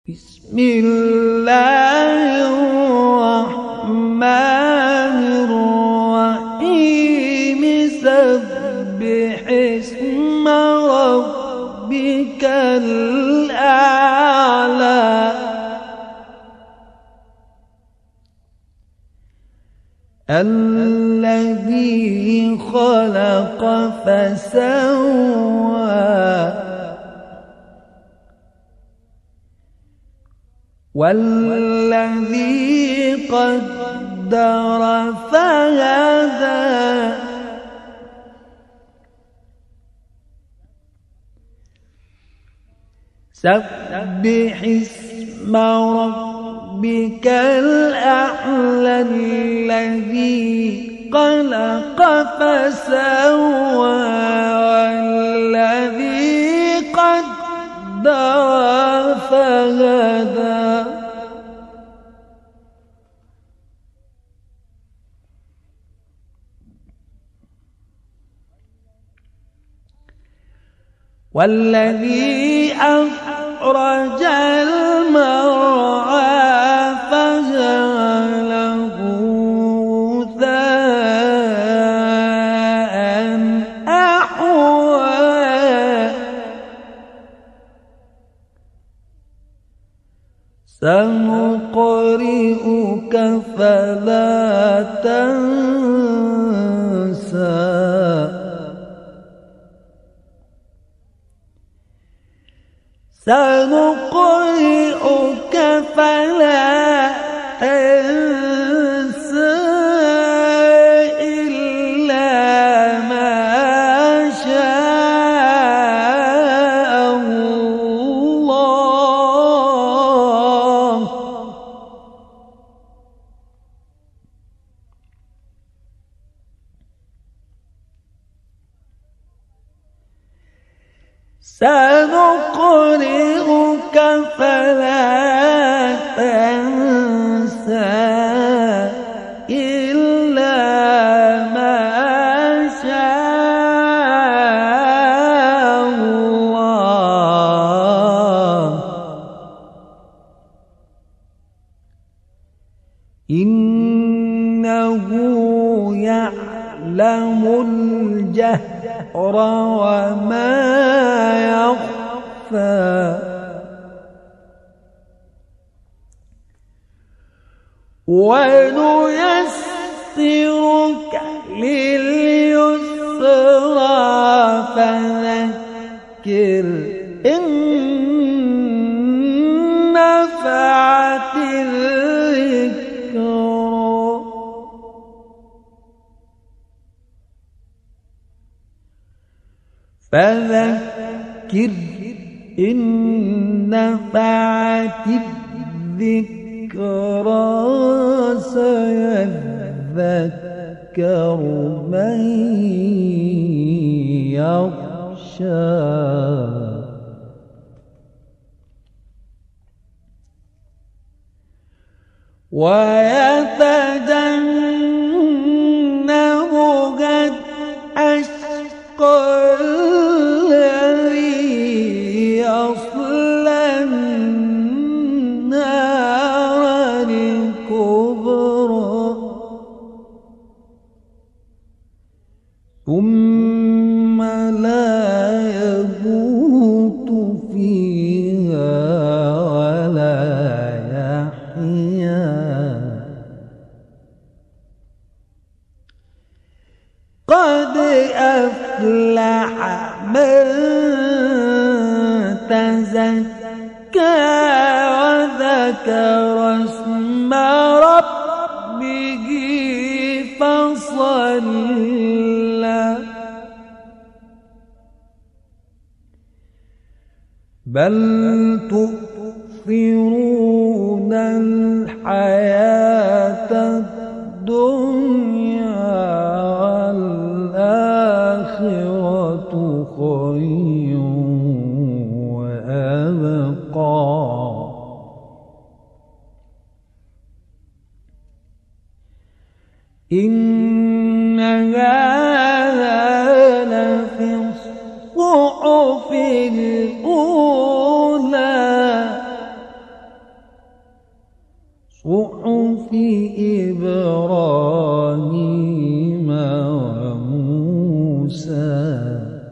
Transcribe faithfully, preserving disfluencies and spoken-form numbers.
بسم الله الرحمن الرحيم سبح اسم ربك الأعلى الذي خلق فسوى والذي قدر فهدى سبح اسم ربك الأعلى الذي خلق فسوى والذي قدر فهدى والذي أخرج المرعى فجعله غثاء أحوى سنقرئك فلا تنسى سنقرئك فلا تنسى إلا ما شاء الله سنقرئك فلا تنسى إلا ما شاء الله إنه يعلم الجهر وما يخفى ونيسرك لليسرى فذكر إن نفعت الذكرى فذكر إن نفعت الذكرى سيذكر من يخشى ويتجنبها الأشقى ثم لا يموت فيها ولا يحيا قد أفلح من تزكى وذكر اسم ربه فصلى بل تؤثرون الحياة الدنيا والآخرة خير وأبقى إن هذا لفي الصحف الأولى صحف إبراهيم وموسى